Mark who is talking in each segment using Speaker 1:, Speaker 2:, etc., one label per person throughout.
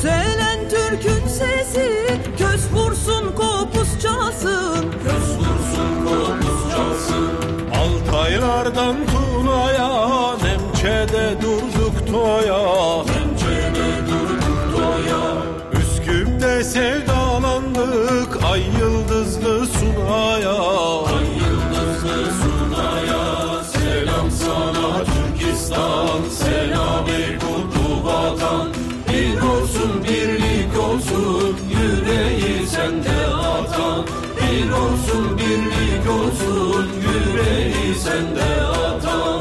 Speaker 1: Yükselen Türk'ün sesi köz vursun kopuz çalsın.
Speaker 2: Köz vursun kopuz çalsın.
Speaker 3: Altaylardan Tuna'ya Nemçe'de durduk toya.
Speaker 2: Nemçe'de durduk toya.
Speaker 3: Üsküp'te sevdalandık ay yıldızlı Suna'ya.
Speaker 2: Ay yıldızlı Suna'ya. Selam sana Türkistan, selam ey kutlu vatan. Bir olsun birlik olsun yüreği sende atan. Bir olsun birlik olsun yüreği sende atan.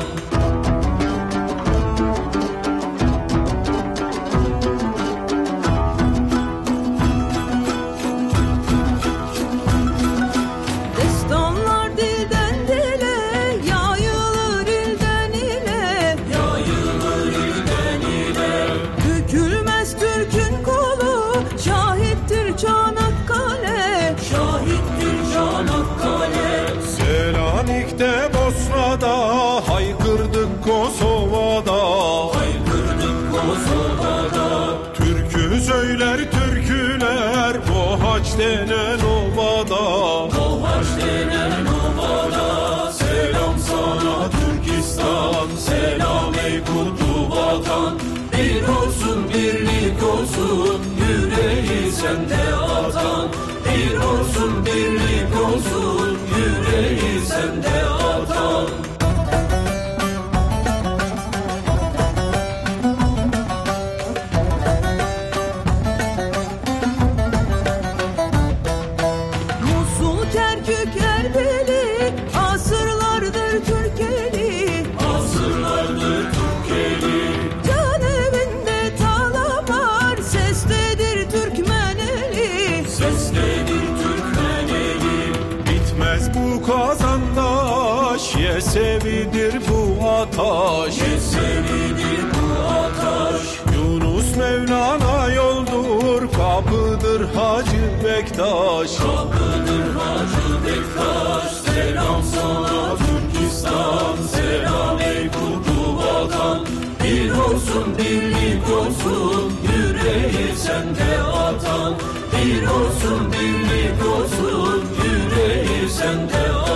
Speaker 1: Destanlar dilden dile yayılır ilden ile.
Speaker 2: Yayılır ilden ile.
Speaker 1: Bükülmez Türk'ün kolu şahittir Çanakkale.
Speaker 2: Şahittir Çanakkale.
Speaker 3: Selanik'te Bosna'da haykırdık Kosova'da.
Speaker 2: Haykırdık Kosova'da.
Speaker 3: Türkü söyler türküler Boğaç denen ovada.
Speaker 2: Boğaç denen ovada. Selam sana Türkistan, selam ey kutlu vatan. Bir olsun birlik olsun yüreği sende atan. Bir olsun birlik olsun yüreği sende atan.
Speaker 1: Musul, Kerkük, Erbili asırlardır Türkeli.
Speaker 2: Asırlardır Türkeli.
Speaker 1: Can evinde talalar seslidir Türkmeneli.
Speaker 2: Seslenir Türkmeneli.
Speaker 3: Bitmez bu kazandaş Yesevidir bu ataş.
Speaker 2: Yesevidir bu ataş.
Speaker 3: Yunus Mevlana yoldur kapıdır Hacı Bektaş.
Speaker 2: Kapıdır Hacı Bektaş. Selam sana Türkistan, selam ey kutlu vatan. Bir olsun birlik olsun yüreği sende atan. Bir olsun birlik olsun yüreği sende atan.